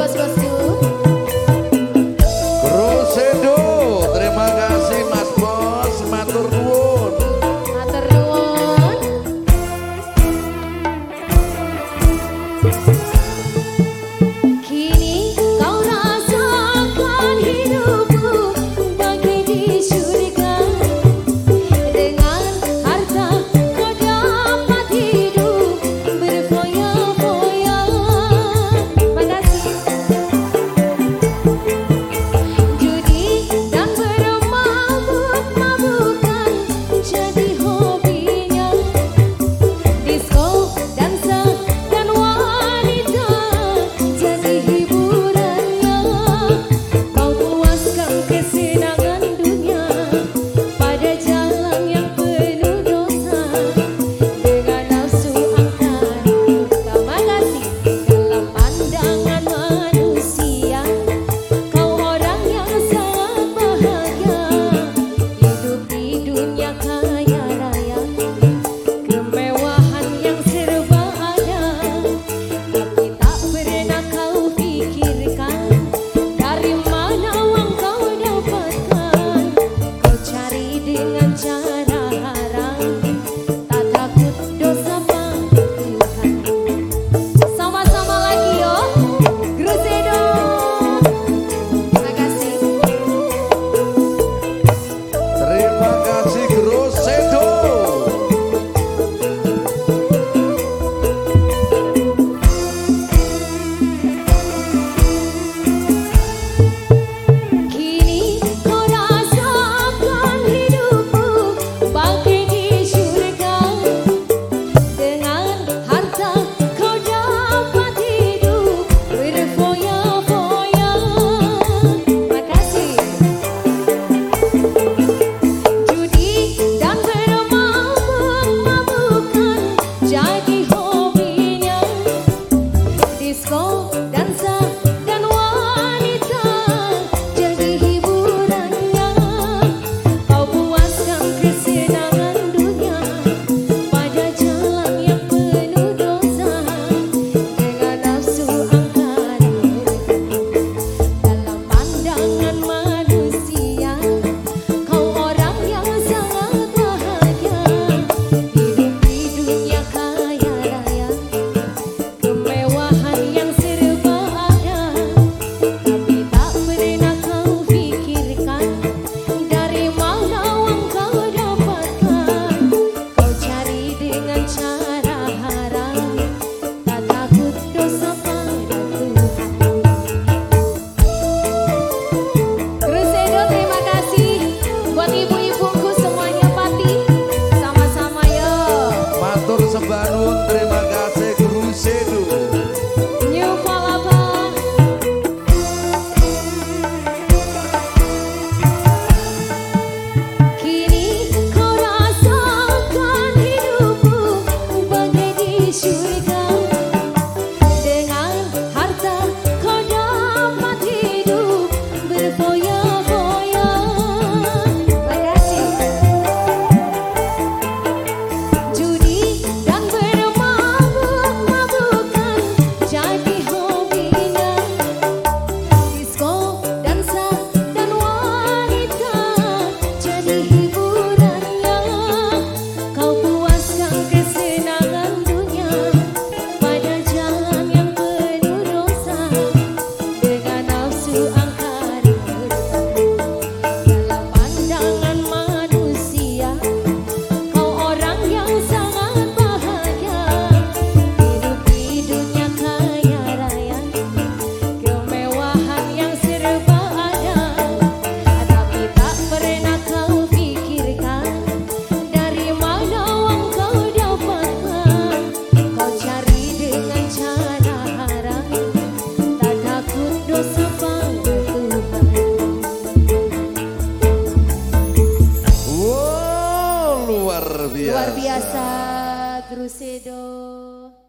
bos-bosku. Cruzedo, terima kasih Mas Bos, matur nuwun. Matur nuwun. Kini kau rasakan hidupku bagai di surga. Dengan harta kau dapat hidup berfoya-foya. Makasih. Judi dan bermabuk-mabukan jadi hobinya. Disko, dansa, dan wanita jadi hiburannya. Kau puaskan kesenangan dunia pada jalan yang penuh dosa. Dengan nafsu angkara kau makasih dalam pandangan manusia. Kau orang yang sangat bahagia, hidup di dunia kaya raya. Kemewahan yang serba ada, tapi tak pernah kau pikirkan dari mana uang kau dapatkan. Kau cari dengan cara haram, tak takut dosa pada Tuhan. Sama-sama lagi yo, Cruzedo. Makasih. Terima kasih Cruzedo. Kini kau rasakan hidupku bagai di surga. Dengan harta kau dapat hidup berfoya-foya. Makasih. Judi dan bermabuk-mabukan jadi hobinya. Disko, dansa, dan wanita jadi hiburannya. Kau puaskan kesenangan dunia pada jalan yang penuh dosa. Dengan nafsu angkara dalam pandangan manusia. Kau orang yang sangat bahagia, hidup di dunia kaya raya. Kemewahan yang serba ada, tapi tak pernah kau pikirkan dari mana uang kau dapatkan. Kau cari dengan cara haram, tak takut dosa pada Tuhan. Cruzedo, terima kasih buat ibu-ibuku semuanya Pati. Sama-sama yo. Matur sembah nuwun, terima kasih Cruzedo. New Palapa. Kini kau rasakan hidupku bagai di surga. Dengan harta kau dapat hidup berfoya-foya. Makasih. Judi dan bermabuk-mabukan jadi hobinya. Disko, dansa, dan wanita jadi hiburannya. Kau puaskan kesenangan dunia pada jalan yang penuh dosa. Dengan nafsu angkara dalam pandangan manusia. Kau orang yang sangat bahagia, hidup di dunia kaya raya. Kemewahan yang serba ada, tapi tak pernah kau pikirkan dari mana uang kau dapatkan. Kau cari dengan cara haram, tak takut dosa pada Tuhan. Wow, luar biasa. Luar biasa, Cruzedo.